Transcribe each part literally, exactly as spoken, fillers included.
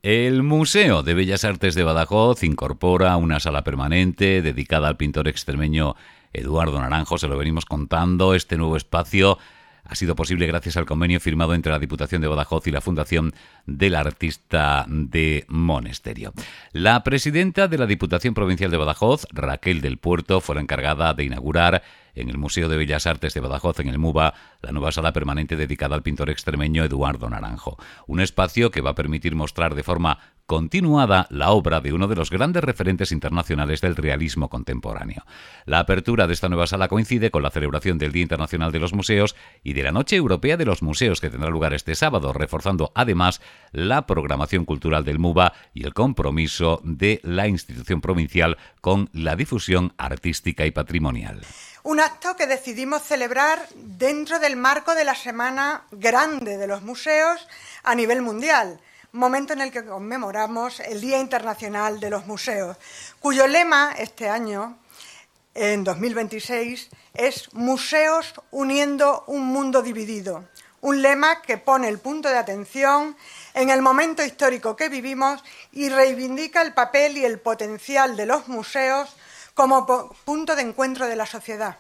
El Museo de Bellas Artes de Badajoz incorpora una sala permanente dedicada al pintor extremeño Eduardo Naranjo. Se lo venimos contando. Este nuevo espacio ha sido posible gracias al convenio firmado entre la Diputación de Badajoz y la Fundación del Artista de Monesterio. La presidenta de la Diputación Provincial de Badajoz, Raquel del Puerto, fue la encargada de inaugurar en el Museo de Bellas Artes de Badajoz, en el MUBA, la nueva sala permanente dedicada al pintor extremeño Eduardo Naranjo. Un espacio que va a permitir mostrar de forma continuada la obra de uno de los grandes referentes internacionales del realismo contemporáneo. La apertura de esta nueva sala coincide con la celebración del Día Internacional de los Museos y de la Noche Europea de los Museos, que tendrá lugar este sábado, reforzando además la programación cultural del MUBA y el compromiso de la institución provincial con la difusión artística y patrimonial. Un acto que decidimos celebrar dentro del marco de la Semana Grande de los Museos a nivel mundial, momento en el que conmemoramos el Día Internacional de los Museos, cuyo lema este año, en dos mil veintiséis, es Museos uniendo un mundo dividido. Un lema que pone el punto de atención en el momento histórico que vivimos y reivindica el papel y el potencial de los museos como punto de encuentro de la sociedad.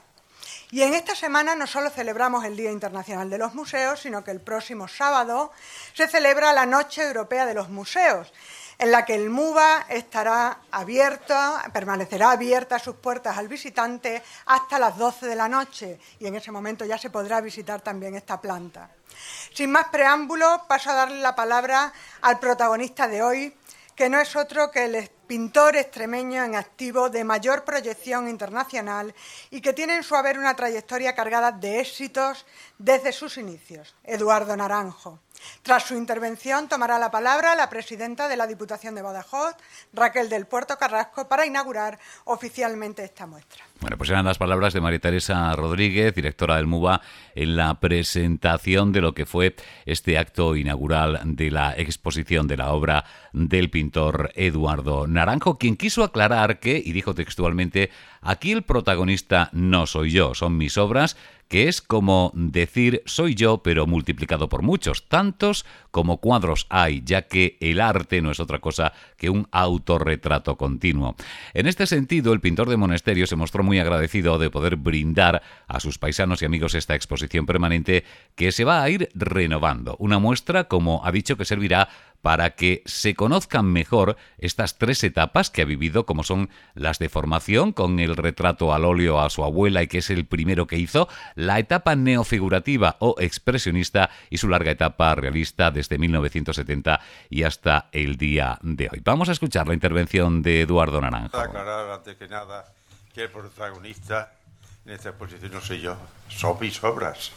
Y en esta semana no solo celebramos el Día Internacional de los Museos, sino que el próximo sábado se celebra la Noche Europea de los Museos, en la que el MUBA estará abierto, permanecerá abierta sus puertas al visitante hasta las doce de la noche, y en ese momento ya se podrá visitar también esta planta. Sin más preámbulo, paso a darle la palabra al protagonista de hoy, que no es otro que el pintor extremeño en activo de mayor proyección internacional y que tiene en su haber una trayectoria cargada de éxitos desde sus inicios, Eduardo Naranjo. Tras su intervención tomará la palabra la presidenta de la Diputación de Badajoz, Raquel del Puerto Carrasco, para inaugurar oficialmente esta muestra. Bueno, pues eran las palabras de María Teresa Rodríguez, directora del MUBA, en la presentación de lo que fue este acto inaugural de la exposición de la obra del pintor Eduardo Naranjo, quien quiso aclarar que, y dijo textualmente, aquí el protagonista no soy yo, son mis obras, que es como decir soy yo pero multiplicado por muchos, tantos como cuadros hay, ya que el arte no es otra cosa que un autorretrato continuo. En este sentido, el pintor de Monesterio se mostró muy agradecido de poder brindar a sus paisanos y amigos esta exposición permanente que se va a ir renovando. Una muestra, como ha dicho, que servirá para que se conozcan mejor estas tres etapas que ha vivido, como son las de formación, con el retrato al óleo a su abuela, y que es el primero que hizo, la etapa neofigurativa o expresionista y su larga etapa realista desde mil novecientos setenta y hasta el día de hoy. Vamos a escuchar la intervención de Eduardo Naranjo. Aclarar antes que nada que el protagonista en esta exposición no soy yo, son mis obras,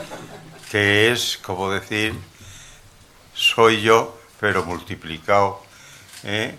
que es como decir soy yo pero multiplicado ¿eh?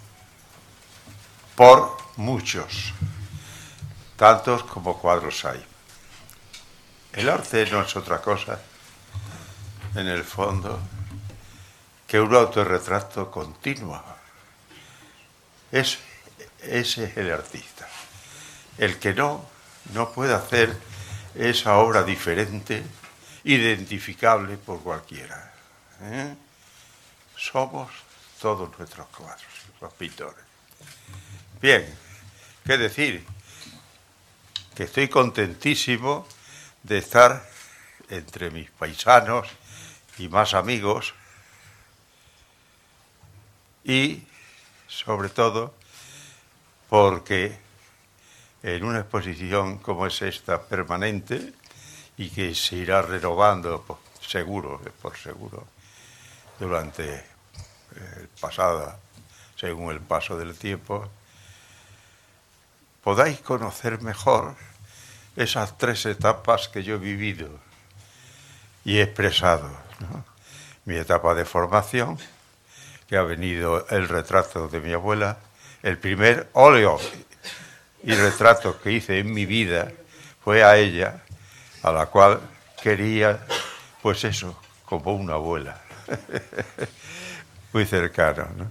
por muchos, tantos como cuadros hay. El arte no es otra cosa, en el fondo, que un autorretrato continuo. Es, ese es el artista. El que no, no puede hacer esa obra diferente, identificable por cualquiera. ¿eh? Somos todos nuestros cuadros, los pintores. Bien, ¿qué decir? Que estoy contentísimo de estar entre mis paisanos y más amigos y, sobre todo, porque en una exposición como es esta, permanente, y que se irá renovando, por seguro, por seguro, durante el pasado, según el paso del tiempo, podáis conocer mejor esas tres etapas que yo he vivido y he expresado, ¿no? Mi etapa de formación, que ha venido el retrato de mi abuela, el primer óleo y retrato que hice en mi vida fue a ella, a la cual quería, pues eso, como una abuela. Muy cercano, ¿no?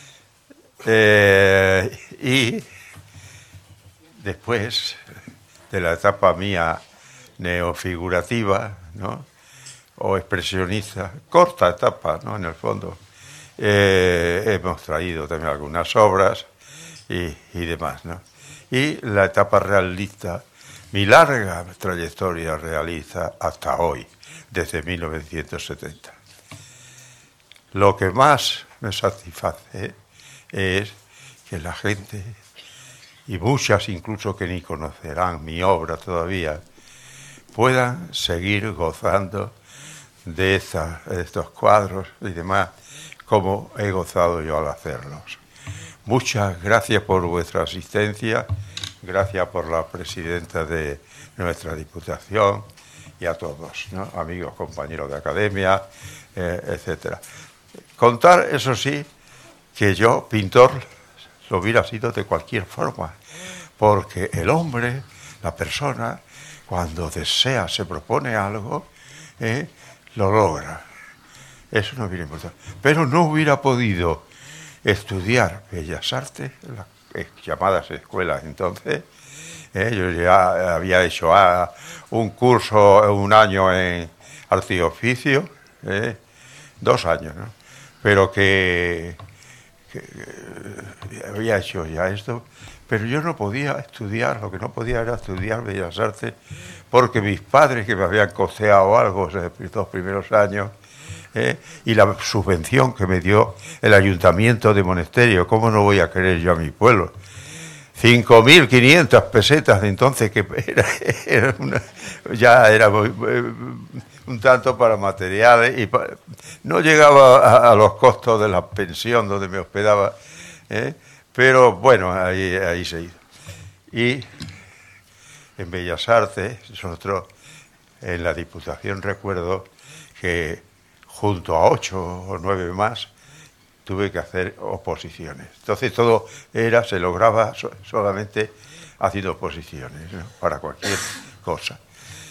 Eh, y después de la etapa mía neofigurativa, ¿no? O expresionista, corta etapa, ¿no? En el fondo, eh, hemos traído también algunas obras y, y demás, ¿no? Y la etapa realista, mi larga trayectoria realista hasta hoy, desde mil novecientos setenta. Lo que más me satisface es que la gente, y muchas incluso que ni conocerán mi obra todavía, puedan seguir gozando de, esta, de estos cuadros y demás, como he gozado yo al hacerlos. Muchas gracias por vuestra asistencia, gracias por la presidenta de nuestra Diputación y a todos, ¿no? Amigos, compañeros de academia, eh, etcétera. Contar, eso sí, que yo, pintor, lo hubiera sido de cualquier forma, porque el hombre, la persona, cuando desea, se propone algo, eh, lo logra. Eso no hubiera importado. Pero no hubiera podido estudiar Bellas Artes, las llamadas escuelas entonces. Eh, yo ya había hecho ah, un curso, un año en arte y oficio, eh, dos años, ¿no? Pero que, que, que había hecho ya esto, pero yo no podía estudiar, lo que no podía era estudiar Bellas Artes, porque mis padres, que me habían costeado algo en los dos primeros años, eh, y la subvención que me dio el Ayuntamiento de Monesterio, ¿cómo no voy a querer yo a mi pueblo? cinco mil quinientas pesetas de entonces, que era, era una, ya era muy, un tanto para materiales, y para, no llegaba a, a los costos de la pensión donde me hospedaba, ¿eh? Pero bueno, ahí, ahí se hizo. Y en Bellas Artes, nosotros en la Diputación recuerdo que junto a ocho o nueve más, tuve que hacer oposiciones. Entonces todo era, se lograba so, solamente haciendo oposiciones, ¿no? Para cualquier cosa.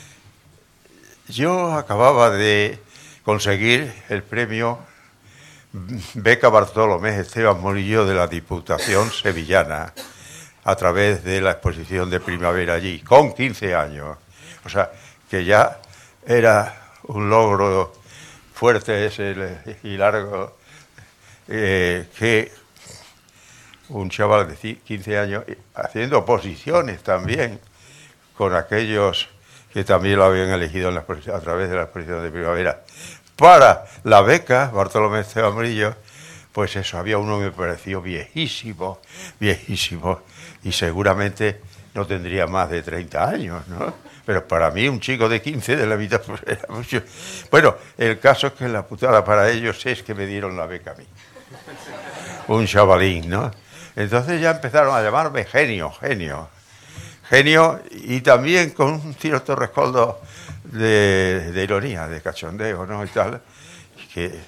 Yo acababa de conseguir el premio Beca Bartolomé Esteban Murillo de la Diputación Sevillana a través de la exposición de primavera allí, con quince años. O sea, que ya era un logro fuerte ese y largo. Eh, que un chaval de quince años haciendo oposiciones también con aquellos que también lo habían elegido en la, a través de la exposición de primavera para la beca Bartolomé Esteban Murillo, pues eso, había uno que me pareció viejísimo, viejísimo, y seguramente no tendría más de treinta años, ¿no? Pero para mí un chico de quince de la mitad pues, era mucho. Bueno, el caso es que la putada para ellos es que me dieron la beca a mí. Un chavalín, ¿no? Entonces ya empezaron a llamarme genio, genio, genio, y también con un cierto rescoldo de, de ironía, de cachondeo, ¿no? Y tal, que,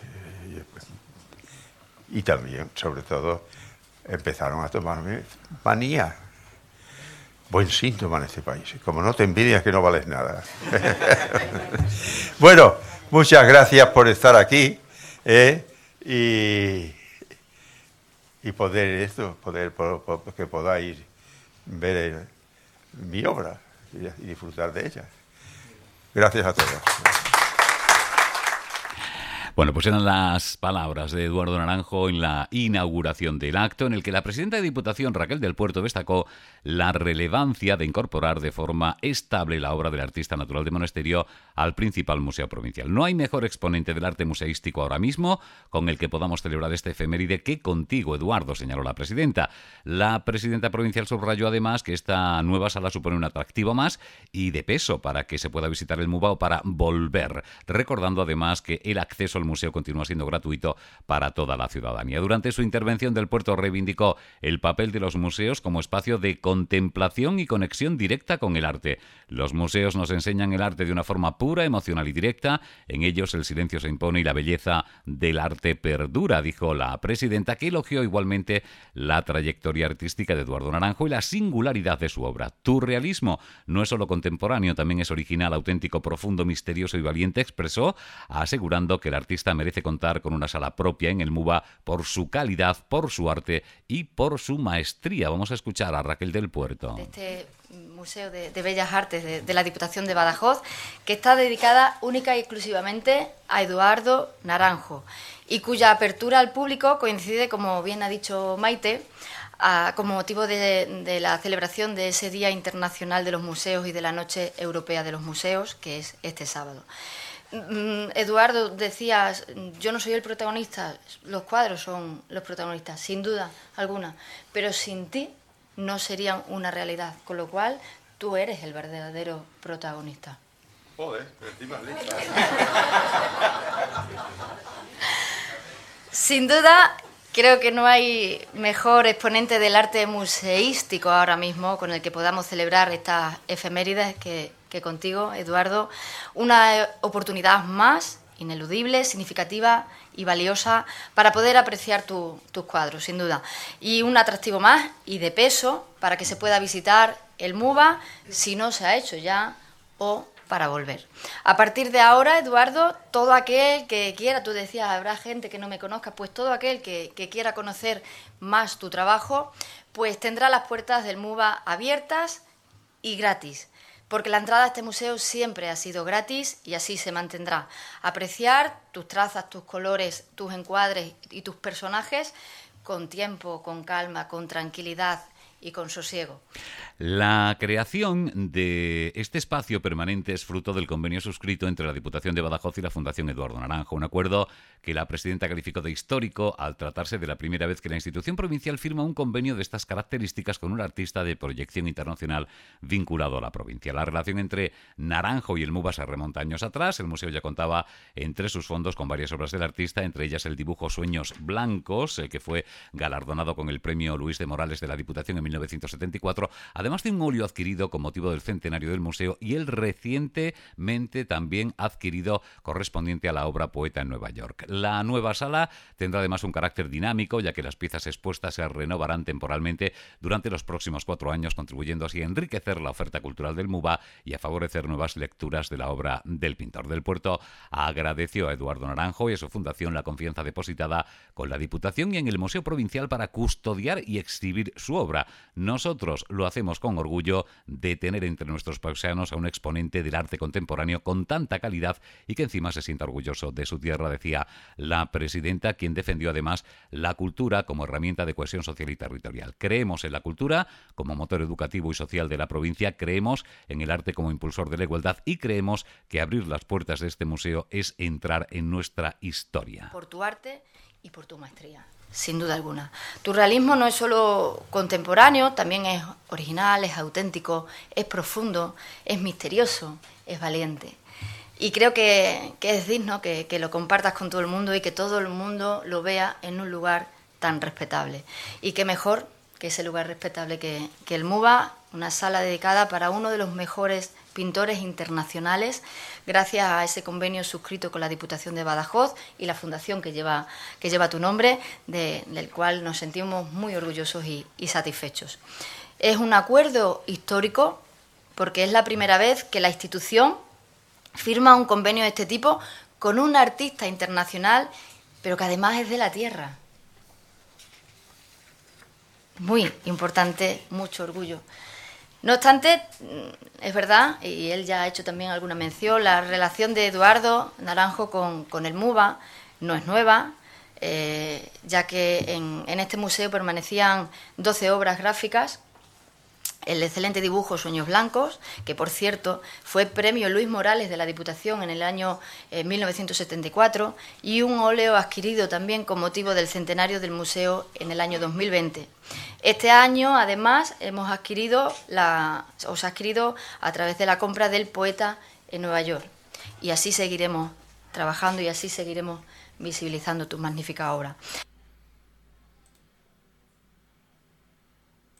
y también, sobre todo, empezaron a tomarme manía. Buen síntoma en este país. Como no te envidias, que no vales nada. Bueno, muchas gracias por estar aquí, ¿eh? y y poder esto, poder por, por, que podáis ver mi obra y, y disfrutar de ella. Gracias a todos. Bueno, pues eran las palabras de Eduardo Naranjo en la inauguración del acto, en el que la presidenta de Diputación, Raquel del Puerto, destacó la relevancia de incorporar de forma estable la obra del artista natural de Monesterio al principal museo provincial. No hay mejor exponente del arte museístico ahora mismo con el que podamos celebrar este efeméride que contigo, Eduardo, señaló la presidenta. La presidenta provincial subrayó además que esta nueva sala supone un atractivo más y de peso para que se pueda visitar el MUBA o para volver, recordando además que el acceso al museo continúa siendo gratuito para toda la ciudadanía. Durante su intervención, del Puerto reivindicó el papel de los museos como espacio de contemplación y conexión directa con el arte. Los museos nos enseñan el arte de una forma pura, emocional y directa. En ellos el silencio se impone y la belleza del arte perdura, dijo la presidenta, que elogió igualmente la trayectoria artística de Eduardo Naranjo y la singularidad de su obra. Tu realismo no es solo contemporáneo, también es original, auténtico, profundo, misterioso y valiente, expresó, asegurando que el artista merece contar con una sala propia en el MUBA por su calidad, por su arte y por su maestría. Vamos a escuchar a Raquel del Puerto. De este Museo de, de Bellas Artes de, de la Diputación de Badajoz, que está dedicada única y exclusivamente a Eduardo Naranjo. y cuya apertura al público coincide, como bien ha dicho Maite, a, como motivo de, de la celebración de ese Día Internacional de los Museos y de la Noche Europea de los Museos, que es este sábado. Eduardo, decías, yo no soy el protagonista, los cuadros son los protagonistas, sin duda alguna, pero sin ti no serían una realidad, con lo cual tú eres el verdadero protagonista. Joder, encima lista. Sin duda, creo que no hay mejor exponente del arte museístico ahora mismo con el que podamos celebrar estas efemérides que, que contigo, Eduardo. Una oportunidad más, ineludible, significativa y valiosa para poder apreciar tu, tus cuadros, sin duda. Y un atractivo más y de peso para que se pueda visitar el MUBA, si no se ha hecho ya, o para volver. A partir de ahora, Eduardo, todo aquel que quiera, tú decías, habrá gente que no me conozca, pues todo aquel que, que quiera conocer más tu trabajo, pues tendrá las puertas del MUBA abiertas y gratis, porque la entrada a este museo siempre ha sido gratis y así se mantendrá. Apreciar tus trazas, tus colores, tus encuadres y tus personajes con tiempo, con calma, con tranquilidad y con sosiego. La creación de este espacio permanente es fruto del convenio suscrito entre la Diputación de Badajoz y la Fundación Eduardo Naranjo, un acuerdo que la presidenta calificó de histórico al tratarse de la primera vez que la institución provincial firma un convenio de estas características con un artista de proyección internacional vinculado a la provincia. La relación entre Naranjo y el MUBA se remonta años atrás. El museo ya contaba entre sus fondos con varias obras del artista, entre ellas el dibujo Sueños Blancos, eh, que fue galardonado con el premio Luis de Morales de la Diputación en mil novecientos setenta y cuatro, además de un óleo adquirido con motivo del centenario del museo y el recientemente también adquirido correspondiente a la obra Poeta en Nueva York. La nueva sala tendrá además un carácter dinámico, ya que las piezas expuestas se renovarán temporalmente durante los próximos cuatro años, contribuyendo así a enriquecer la oferta cultural del MUBA y a favorecer nuevas lecturas de la obra del pintor. Del Puerto agradeció a Eduardo Naranjo y a su fundación la confianza depositada con la Diputación y en el Museo Provincial para custodiar y exhibir su obra. Nosotros lo hacemos con orgullo de tener entre nuestros paisanos a un exponente del arte contemporáneo con tanta calidad y que encima se sienta orgulloso de su tierra, decía la presidenta, quien defendió además la cultura como herramienta de cohesión social y territorial. Creemos en la cultura como motor educativo y social de la provincia, creemos en el arte como impulsor de la igualdad y creemos que abrir las puertas de este museo es entrar en nuestra historia. Por tu arte y por tu maestría, sin duda alguna. Tu realismo no es solo contemporáneo, también es original, es auténtico, es profundo, es misterioso, es valiente. Y creo que, que es digno que, que lo compartas con todo el mundo y que todo el mundo lo vea en un lugar tan respetable. Y qué mejor que ese lugar respetable que, que el MUBA, una sala dedicada para uno de los mejores pintores internacionales, gracias a ese convenio suscrito con la Diputación de Badajoz y la fundación que lleva, que lleva tu nombre, de, del cual nos sentimos muy orgullosos y, y satisfechos. Es un acuerdo histórico porque es la primera vez que la institución firma un convenio de este tipo con un artista internacional, pero que además es de la tierra. Muy importante, mucho orgullo. No obstante, es verdad, y él ya ha hecho también alguna mención, la relación de Eduardo Naranjo con, con el MUBA no es nueva, eh, ya que en, en este museo permanecían doce obras gráficas, el excelente dibujo Sueños Blancos, que por cierto fue premio Luis Morales de la Diputación en el año eh, mil novecientos setenta y cuatro, y un óleo adquirido también con motivo del centenario del museo en el año dos mil veinte. Este año, además, hemos adquirido, la, o se ha adquirido a través de la compra del Poeta en Nueva York. Y así seguiremos trabajando y así seguiremos visibilizando tu magnífica obra.